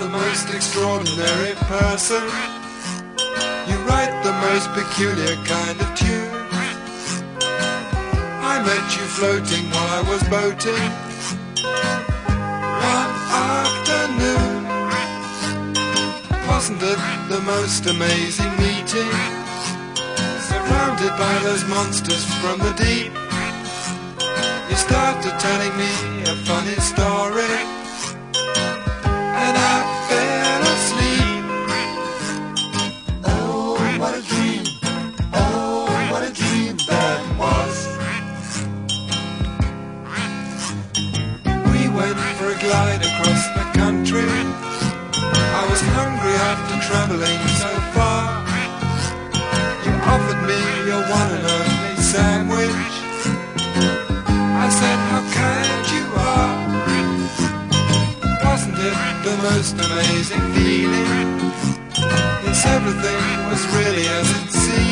the most extraordinary person. You write the most peculiar kind of tune. I met you floating while I was boating one afternoon. Wasn't it the most amazing meeting? Surrounded by those monsters from the deep, you started telling me a funny story, and I fell asleep. Oh, what a dream. Oh, what a dream that was. We went for a glide across the country. I was hungry after traveling so far. You offered me your one and only sandwich. I said, how kind you are. Wasn't it the most amazing feeling? Yes, everything was really as it seemed.